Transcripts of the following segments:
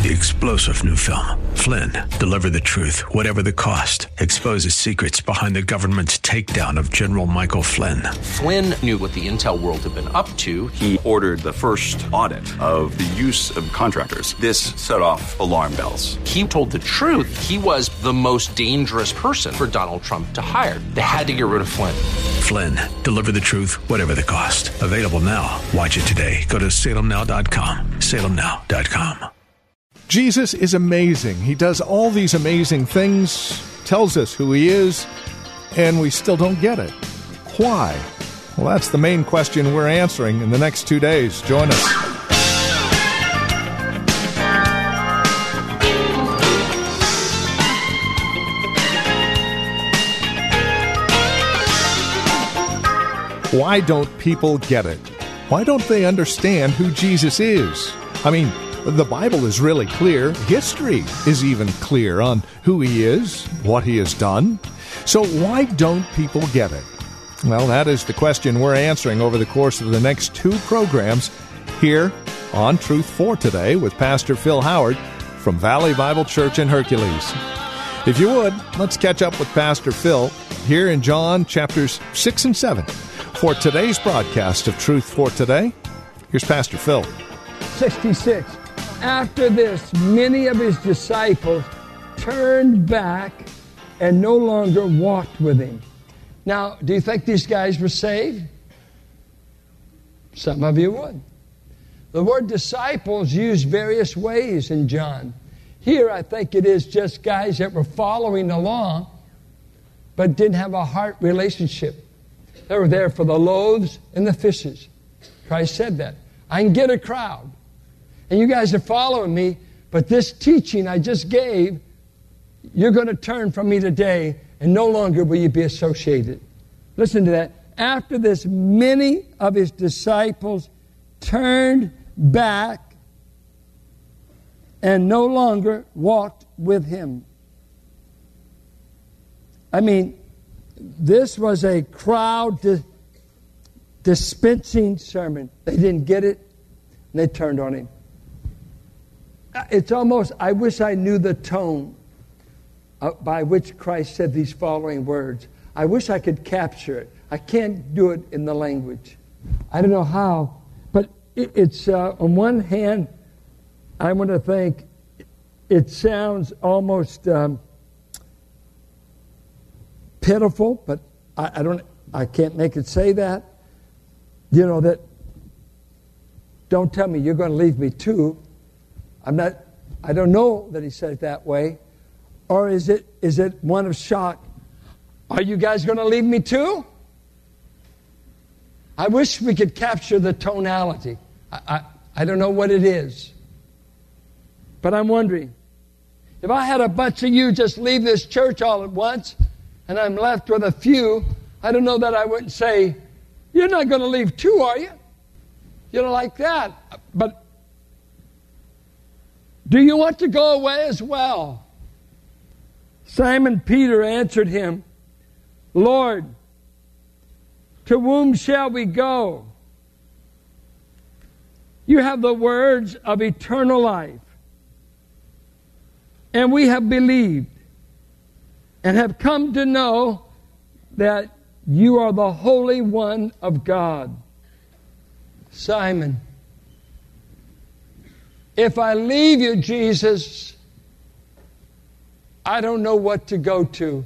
The explosive new film, Flynn, deliver the truth, whatever the cost, exposes secrets behind the government's takedown of General Michael Flynn. Flynn knew what the intel world had been up to. He ordered the first audit of the use of contractors. This set off alarm bells. He told the truth. He was the most dangerous person for Donald Trump to hire. They had to get rid of Flynn. Flynn, deliver the truth, whatever the cost. Available now. Watch it today. Go to salemnow.com. salemnow.com. Jesus is amazing. He does all these amazing things, tells us who he is, and we still don't get it. Why? Well, that's the main question we're answering in the next 2 days. Join us. Why don't people get it? Why don't they understand who Jesus is? I mean, the Bible is really clear. History is even clear on who he is, what he has done. So why don't people get it? Well, that is the question we're answering over the course of the next 2 programs here on Truth for Today with Pastor Phil Howard from Valley Bible Church in Hercules. If you would, let's catch up with Pastor Phil here in John chapters 6 and 7 for today's broadcast of Truth for Today. Here's Pastor Phil. 66. After this, many of his disciples turned back and no longer walked with him. Now, do you think these guys were saved? Some of you would. The word disciples used various ways in John. Here, I think it is just guys that were following along but didn't have a heart relationship. They were there for the loaves and the fishes. Christ said that. I can get a crowd. And you guys are following me, but this teaching I just gave, you're going to turn from me today, and no longer will you be associated. Listen to that. After this, many of his disciples turned back and no longer walked with him. I mean, this was a crowd dispensing sermon. They didn't get it, and they turned on him. It's almost, I wish I knew the tone by which Christ said these following words. I wish I could capture it. I can't do it in the language. I don't know how, but it's on one hand, I want to think it sounds almost pitiful, but I can't make it say that. You know, that don't tell me you're going to leave me too. I don't know that he said it that way. Or is it one of shock? Are you guys going to leave me too? I wish we could capture the tonality. I don't know what it is. But I'm wondering, if I had a bunch of you just leave this church all at once, and I'm left with a few, I don't know that I wouldn't say, you're not going to leave too, are you? You know, like that. But do you want to go away as well? Simon Peter answered him, Lord, to whom shall we go? You have the words of eternal life. And we have believed and have come to know that you are the Holy One of God. Simon, if I leave you, Jesus, I don't know what to go to.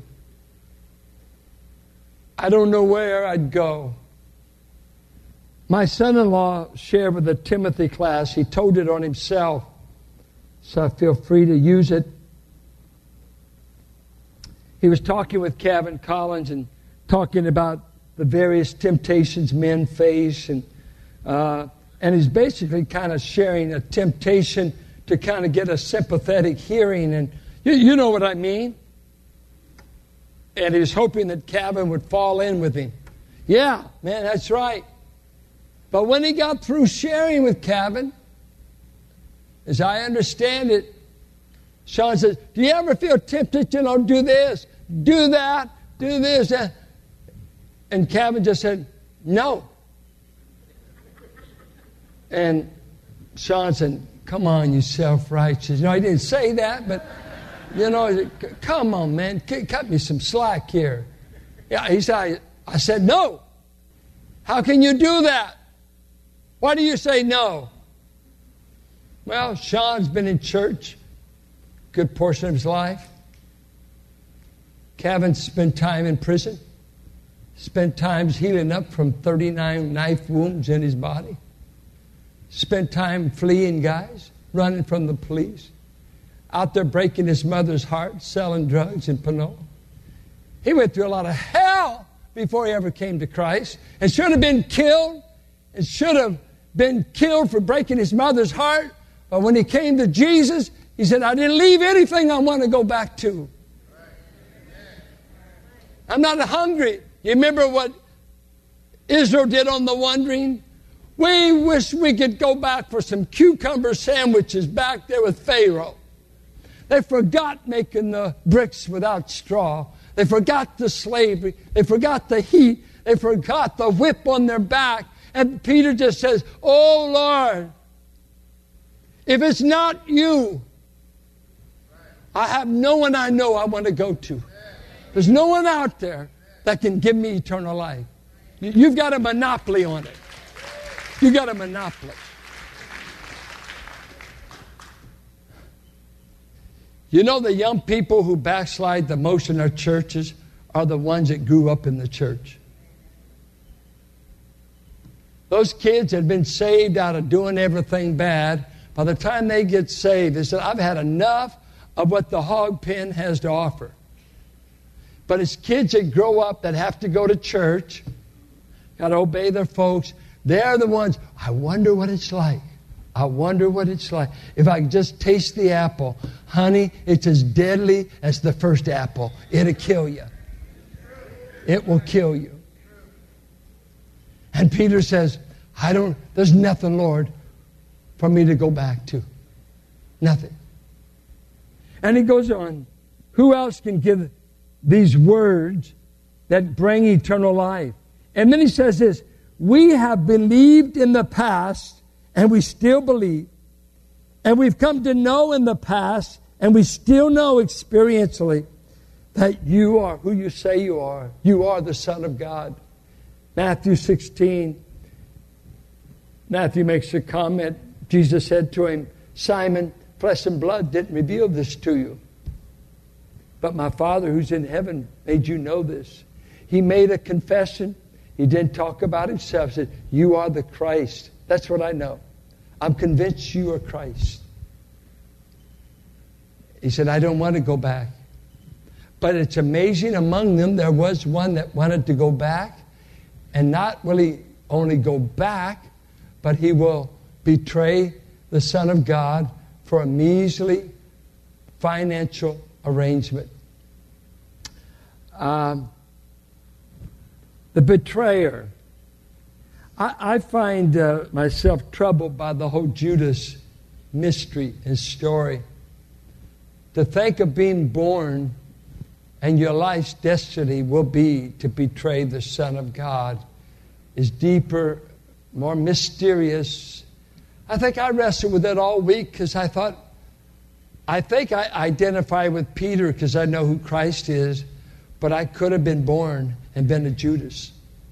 I don't know where I'd go. My son-in-law shared with the Timothy class. He told it on himself, so I feel free to use it. He was talking with Kevin Collins and talking about the various temptations men face, and he's basically kind of sharing a temptation to kind of get a sympathetic hearing, and you know what I mean. And he was hoping that Kevin would fall in with him. Yeah, man, that's right. But when he got through sharing with Kevin, as I understand it, Sean says, do you ever feel tempted to do this, do that, do this? And Kevin just said, no. And Sean said, come on, you self-righteous. He didn't say that, but, come on, man, cut me some slack here. Yeah, he said, I said, no. How can you do that? Why do you say no? Well, Sean's been in church a good portion of his life. Kevin spent time in prison. Spent time healing up from 39 knife wounds in his body. Spent time fleeing guys, running from the police. Out there breaking his mother's heart, selling drugs in Panola. He went through a lot of hell before he ever came to Christ. And should have been killed. And should have been killed for breaking his mother's heart. But when he came to Jesus, he said, I didn't leave anything I want to go back to. I'm not hungry. You remember what Israel did on the wandering? We wish we could go back for some cucumber sandwiches back there with Pharaoh. They forgot making the bricks without straw. They forgot the slavery. They forgot the heat. They forgot the whip on their back. And Peter just says, oh, Lord, if it's not you, I have no one I know I want to go to. There's no one out there that can give me eternal life. You've got a monopoly on it. You've got a monopoly. You know, the young people who backslide the most in our churches are the ones that grew up in the church. Those kids had been saved out of doing everything bad. By the time they get saved, they said, I've had enough of what the hog pen has to offer. But it's kids that grow up that have to go to church, got to obey their folks. They're the ones, I wonder what it's like. I wonder what it's like. If I could just taste the apple. Honey, it's as deadly as the first apple. It'll kill you. It will kill you. And Peter says, there's nothing, Lord, for me to go back to. Nothing. And he goes on. Who else can give these words that bring eternal life? And then he says this, we have believed in the past and we still believe. And we've come to know in the past and we still know experientially that you are who you say you are. You are the Son of God. Matthew 16. Matthew makes a comment. Jesus said to him, Simon, flesh and blood didn't reveal this to you. But my Father who's in heaven made you know this. He made a confession. He didn't talk about himself. He said, you are the Christ. That's what I know. I'm convinced you are Christ. He said, I don't want to go back. But it's amazing, among them there was one that wanted to go back, and not really only go back, but he will betray the Son of God for a measly financial arrangement. The betrayer. I find myself troubled by the whole Judas mystery and story. To think of being born and your life's destiny will be to betray the Son of God is deeper, more mysterious. I think I wrestled with it all week because I think I identify with Peter because I know who Christ is, but I could have been born and been a Judas.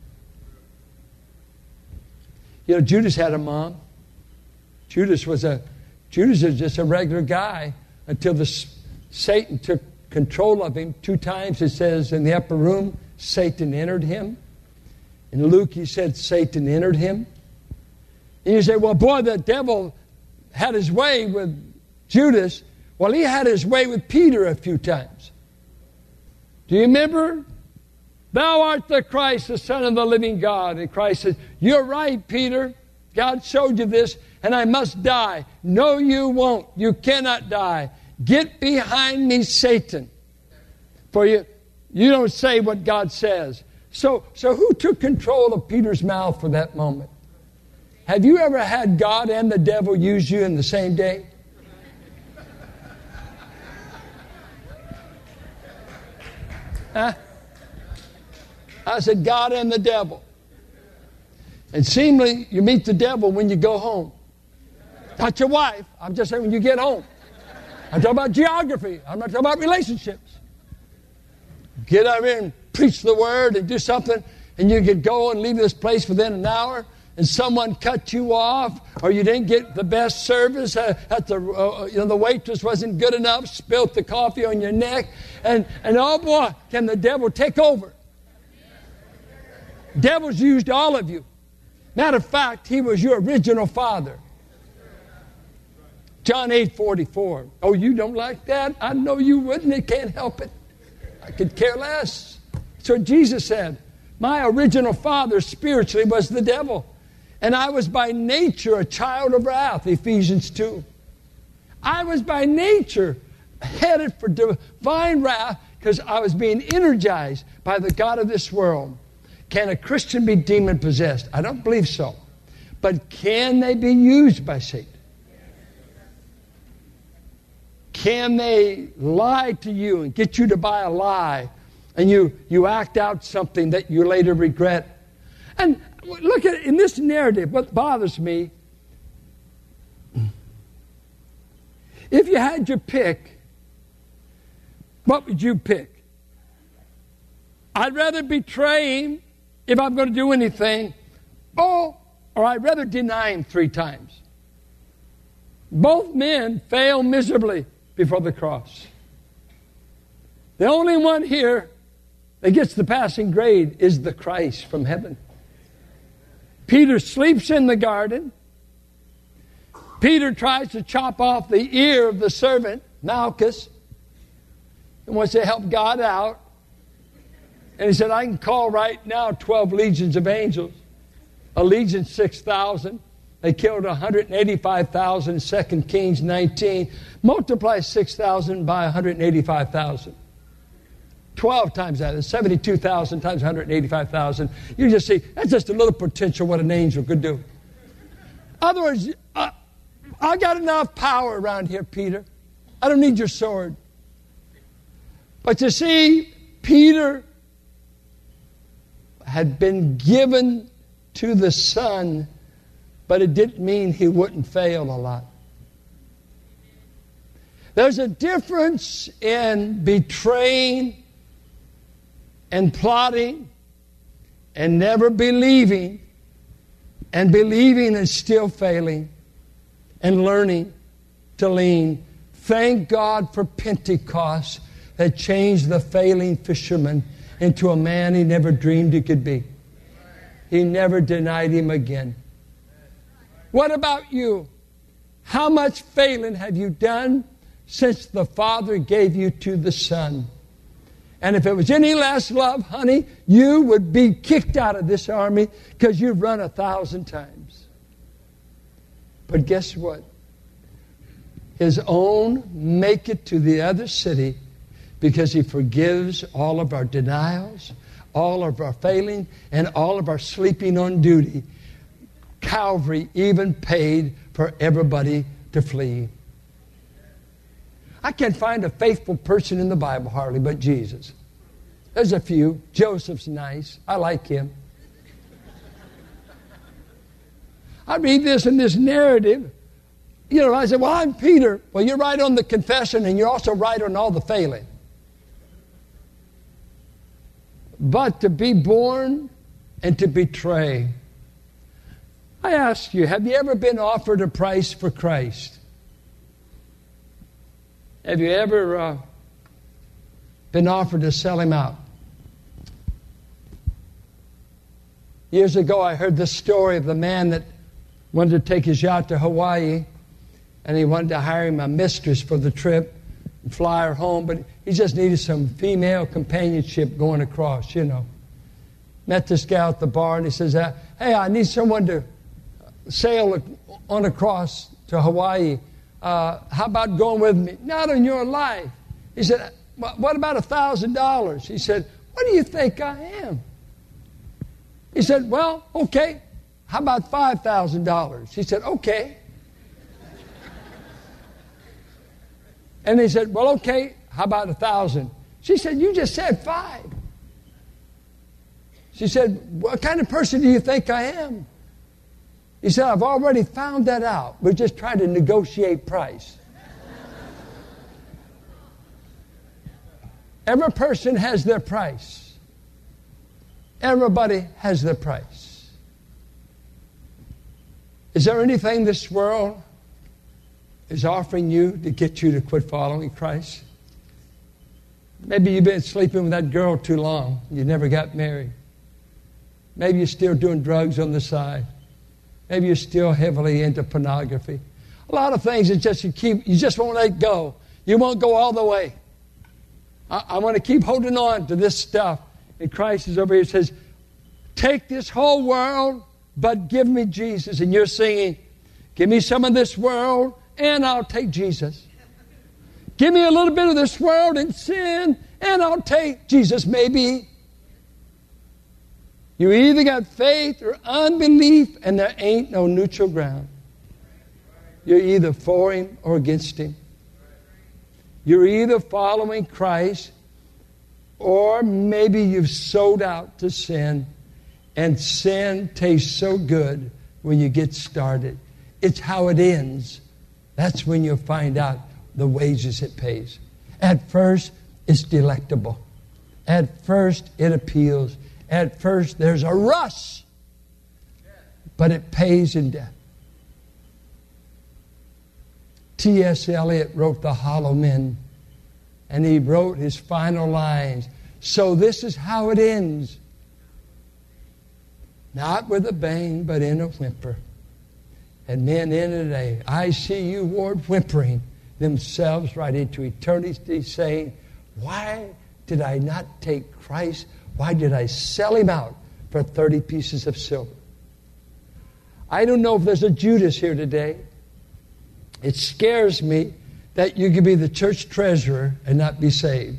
You know, Judas had a mom. Judas was just a regular guy until Satan took control of him. 2 times it says in the upper room, Satan entered him. In Luke, he said Satan entered him. And you say, well, boy, the devil had his way with Judas. Well, he had his way with Peter a few times. Do you remember? Thou art the Christ, the Son of the living God. And Christ says, you're right, Peter. God showed you this, and I must die. No, you won't. You cannot die. Get behind me, Satan. For you don't say what God says. So who took control of Peter's mouth for that moment? Have you ever had God and the devil use you in the same day? Huh? I said, God and the devil. And seemingly, you meet the devil when you go home. Not your wife. I'm just saying when you get home. I'm talking about geography. I'm not talking about relationships. Get out here and preach the word and do something, and you could go and leave this place within an hour, and someone cut you off, or you didn't get the best service at the waitress wasn't good enough, spilt the coffee on your neck, and oh boy, can the devil take over. Devil's used all of you. Matter of fact, he was your original father. John 8:44. Oh, you don't like that? I know you wouldn't. It can't help it. I could care less. So Jesus said, my original father spiritually was the devil. And I was by nature a child of wrath, Ephesians 2. I was by nature headed for divine wrath because I was being energized by the God of this world. Can a Christian be demon-possessed? I don't believe so. But can they be used by Satan? Can they lie to you and get you to buy a lie, and you act out something that you later regret? And look at it, in this narrative, what bothers me, if you had your pick, what would you pick? I'd rather betray him if I'm going to do anything, or I'd rather deny him 3 times. Both men fail miserably before the cross. The only one here that gets the passing grade is the Christ from heaven. Peter sleeps in the garden. Peter tries to chop off the ear of the servant, Malchus, and wants to help God out. And he said, I can call right now 12 legions of angels. A legion, 6,000. They killed 185,000 in 2 Kings 19. Multiply 6,000 by 185,000. 12 times that is 72,000 times 185,000. You just see, that's just a little potential what an angel could do. In other words, I got enough power around here, Peter. I don't need your sword. But you see, Peter had been given to the Son, but it didn't mean he wouldn't fail a lot. There's a difference in betraying and plotting and never believing and believing and still failing and learning to lean. Thank God for Pentecost that changed the failing fisherman into a man he never dreamed he could be. He never denied him again. What about you? How much failing have you done since the Father gave you to the Son? And if it was any less love, honey, you would be kicked out of this army because you've run 1,000 times. But guess what? His own make it to the other city because he forgives all of our denials, all of our failing, and all of our sleeping on duty. Calvary even paid for everybody to flee. I can't find a faithful person in the Bible hardly but Jesus. There's a few. Joseph's nice. I like him. I read this in this narrative. You know, I said, well, I'm Peter. Well, you're right on the confession and you're also right on all the failing. But to be born and to betray. I ask you, have you ever been offered a price for Christ? Have you ever been offered to sell him out? Years ago, I heard the story of the man that wanted to take his yacht to Hawaii, and he wanted to hire him a mistress for the trip and fly her home, but he just needed some female companionship going across, you know. Met this gal at the bar, and he says, hey, I need someone to sail on across to Hawaii. How about going with me? Not on your life. He said, what about $1,000? He said, what do you think I am? He said, well, okay. How about $5,000? He said, okay. And he said, well, okay. How about 1,000? She said, you just said 5. She said, what kind of person do you think I am? He said, I've already found that out. We're just trying to negotiate price. Every person has their price. Everybody has their price. Is there anything this world is offering you to get you to quit following Christ? Maybe you've been sleeping with that girl too long. You never got married. Maybe you're still doing drugs on the side. Maybe you're still heavily into pornography. A lot of things that you just won't let go. You won't go all the way. I want to keep holding on to this stuff. And Christ is over here and says, take this whole world, but give me Jesus. And you're singing, give me some of this world, and I'll take Jesus. Give me a little bit of this world and sin, and I'll take Jesus. Maybe you either got faith or unbelief, and there ain't no neutral ground. You're either for Him or against Him. You're either following Christ, or maybe you've sold out to sin, and sin tastes so good when you get started. It's how it ends. That's when you'll find out the wages it pays. At first, it's delectable. At first, it appeals. At first, there's a rush. But it pays in death. T.S. Eliot wrote The Hollow Men, and he wrote his final lines. So this is how it ends. Not with a bang, but in a whimper. And men in a day, I see you, Lord, whimpering themselves right into eternity, saying, why did I not take Christ? Why did I sell Him out for 30 pieces of silver? I don't know if there's a Judas here today. It scares me that you could be the church treasurer and not be saved.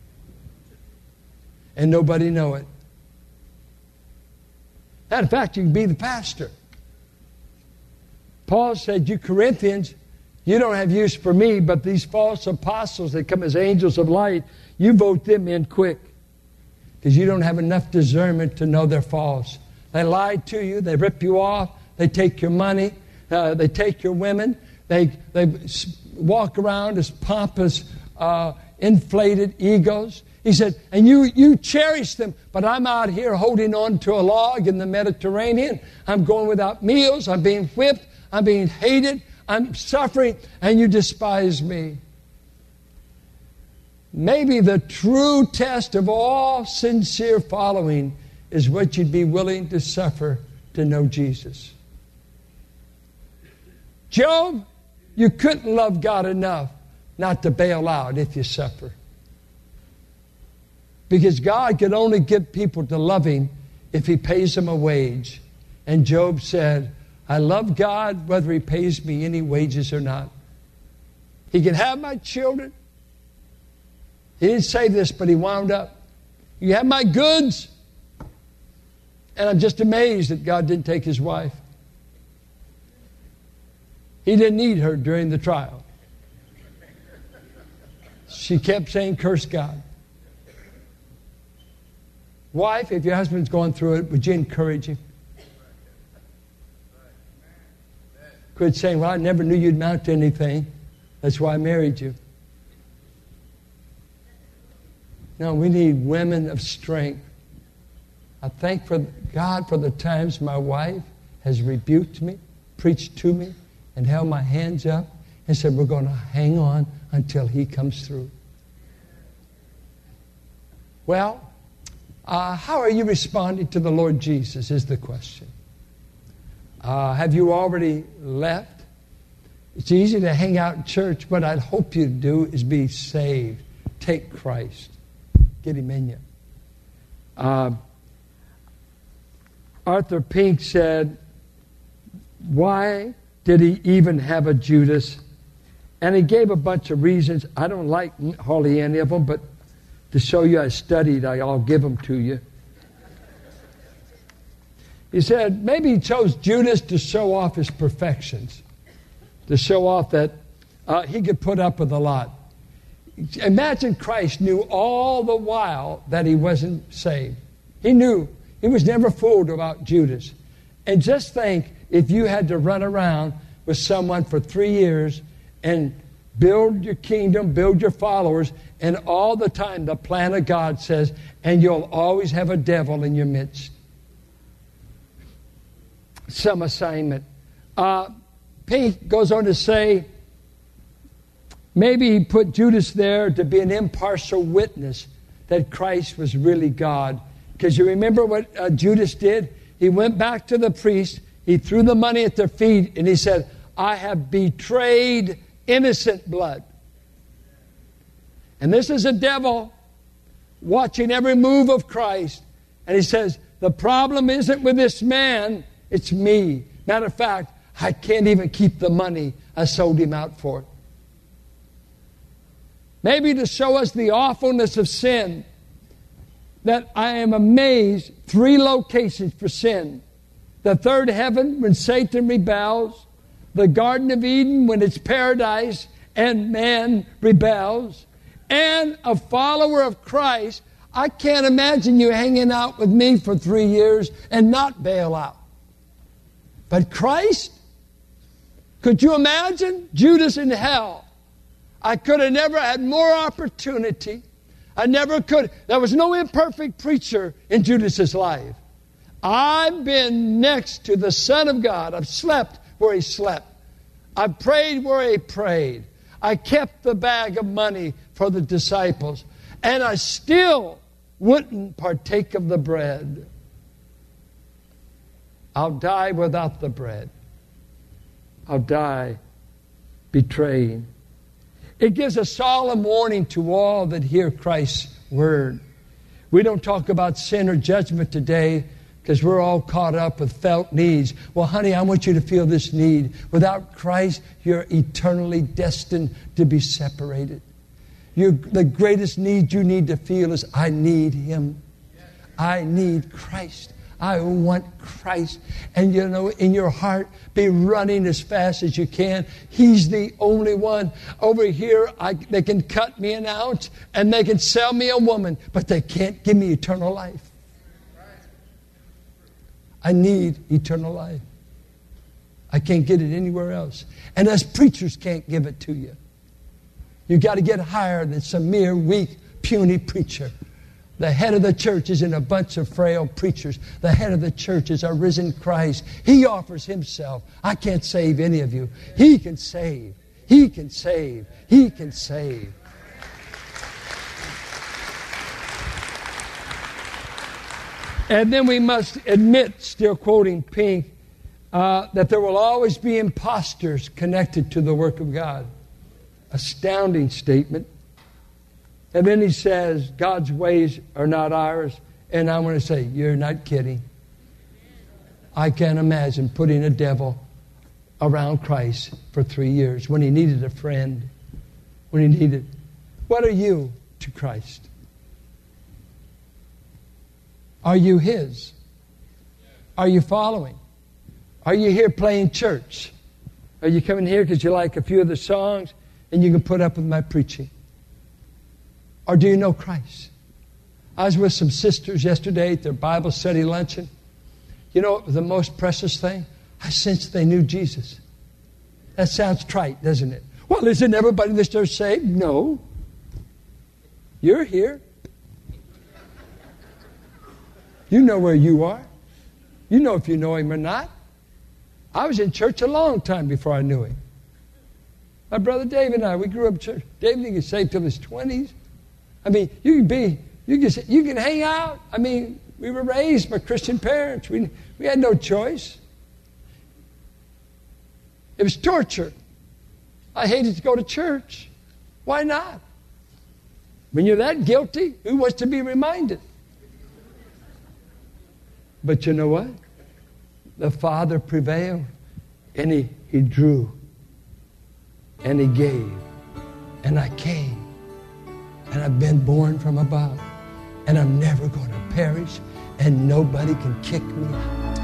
And nobody know it. In fact, you can be the pastor. Paul said, you Corinthians, you don't have use for me, but these false apostles that come as angels of light, you vote them in quick. Because you don't have enough discernment to know they're false. They lie to you. They rip you off. They take your money. They take your women. They walk around as pompous, inflated egos. He said, and you cherish them, but I'm out here holding on to a log in the Mediterranean. I'm going without meals. I'm being whipped. I'm being hated. I'm suffering, and you despise me. Maybe the true test of all sincere following is what you'd be willing to suffer to know Jesus. Job, you couldn't love God enough not to bail out if you suffer. Because God could only get people to love Him if He pays them a wage. And Job said, I love God whether He pays me any wages or not. He can have my children. He didn't say this, but he wound up. You have my goods. And I'm just amazed that God didn't take his wife. He didn't need her during the trial. She kept saying, curse God. Wife, if your husband's going through it, would you encourage him? Quit saying, well, I never knew you'd amount to anything. That's why I married you. No, we need women of strength. I thank God for the times my wife has rebuked me, preached to me, and held my hands up and said, we're going to hang on until He comes through. Well, how are you responding to the Lord Jesus is the question. Have you already left? It's easy to hang out in church. What I'd hope you do is be saved. Take Christ. Get Him in you. Arthur Pink said, why did He even have a Judas? And he gave a bunch of reasons. I don't like hardly any of them, but to show you I studied, I'll give them to you. He said maybe he chose Judas to show off his perfections, to show off that he could put up with a lot. Imagine Christ knew all the while that he wasn't saved. He knew. He was never fooled about Judas. And just think if you had to run around with someone for 3 years and build your kingdom, build your followers, and all the time the plan of God says, and you'll always have a devil in your midst. Some assignment. Pink goes on to say, maybe he put Judas there to be an impartial witness that Christ was really God. Because you remember what Judas did? He went back to the priest, he threw the money at their feet, and he said, I have betrayed innocent blood. And this is a devil watching every move of Christ. And he says, the problem isn't with this man, it's me. Matter of fact, I can't even keep the money I sold him out for. Maybe to show us the awfulness of sin, that I am amazed, 3 locations for sin. The third heaven, when Satan rebels. The Garden of Eden, when it's paradise and man rebels. And a follower of Christ. I can't imagine you hanging out with me for 3 years and not bail out. But Christ? Could you imagine? Judas in hell. I could have never had more opportunity. I never could. There was no imperfect preacher in Judas's life. I've been next to the Son of God. I've slept where he slept. I prayed where he prayed. I kept the bag of money for the disciples. And I still wouldn't partake of the bread. I'll die without the bread. I'll die betraying. It gives a solemn warning to all that hear Christ's word. We don't talk about sin or judgment today because we're all caught up with felt needs. Well, honey, I want you to feel this need. Without Christ, you're eternally destined to be separated. The greatest need you need to feel is, I need Him. I need Christ. I want Christ. And you know, in your heart, be running as fast as you can. He's the only one. Over here, they can cut me an ounce and they can sell me a woman, but they can't give me eternal life. I need eternal life. I can't get it anywhere else. And us preachers can't give it to you. You've got to get higher than some mere weak, puny preacher. The head of the church isn't a bunch of frail preachers. The head of the church is our risen Christ. He offers Himself. I can't save any of you. He can save. He can save. He can save. And then we must admit, still quoting Pink, that there will always be imposters connected to the work of God. Astounding statement. And then he says, God's ways are not ours. And I want to say, you're not kidding. I can't imagine putting a devil around Christ for 3 years when he needed a friend. When he needed. What are you to Christ? Are you His? Are you following? Are you here playing church? Are you coming here because you like a few of the songs and you can put up with my preaching? Or do you know Christ? I was with some sisters yesterday at their Bible study luncheon. You know what was the most precious thing? I sensed they knew Jesus. That sounds trite, doesn't it? Well, isn't everybody in this church saved? No. You're here. You know where you are. You know if you know Him or not. I was in church a long time before I knew Him. My brother Dave and I, we grew up in church. Dave didn't get saved till his 20s. I mean, you can hang out. I mean, we were raised by Christian parents. We had no choice. It was torture. I hated to go to church. Why not? When you're that guilty, who wants to be reminded? But you know what? The Father prevailed, and He drew, and He gave, and I came. And I've been born from above. And I'm never going to perish. And nobody can kick me out.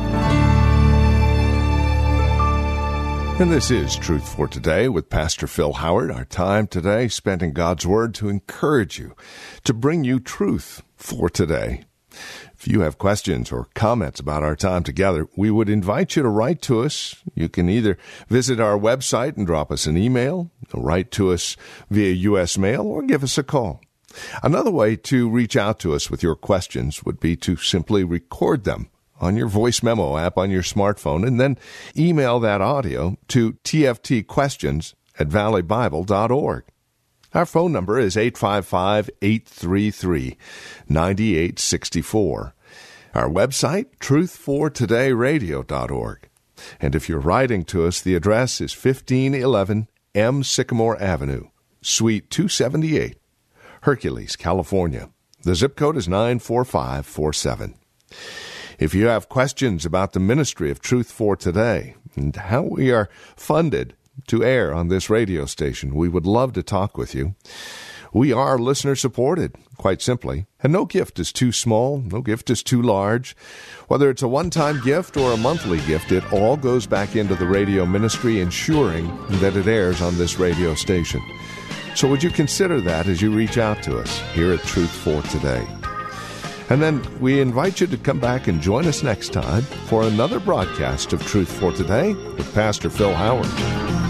And this is Truth for Today with Pastor Phil Howard. Our time today spent in God's Word to encourage you, to bring you truth for today. If you have questions or comments about our time together, we would invite you to write to us. You can either visit our website and drop us an email, write to us via U.S. mail, or give us a call. Another way to reach out to us with your questions would be to simply record them on your voice memo app on your smartphone and then email that audio to tftquestions@valleybible.org. Our phone number is 855-833-9864. Our website, truthfortodayradio.org. And if you're writing to us, the address is 1511 M. Sycamore Avenue, Suite 278, Hercules, California. The zip code is 94547. If you have questions about the ministry of Truth for Today and how we are funded to air on this radio station, we would love to talk with you. We are listener-supported, quite simply, and no gift is too small, no gift is too large. Whether it's a one-time gift or a monthly gift, it all goes back into the radio ministry, ensuring that it airs on this radio station. So would you consider that as you reach out to us here at Truth for Today? And then we invite you to come back and join us next time for another broadcast of Truth for Today with Pastor Phil Howard.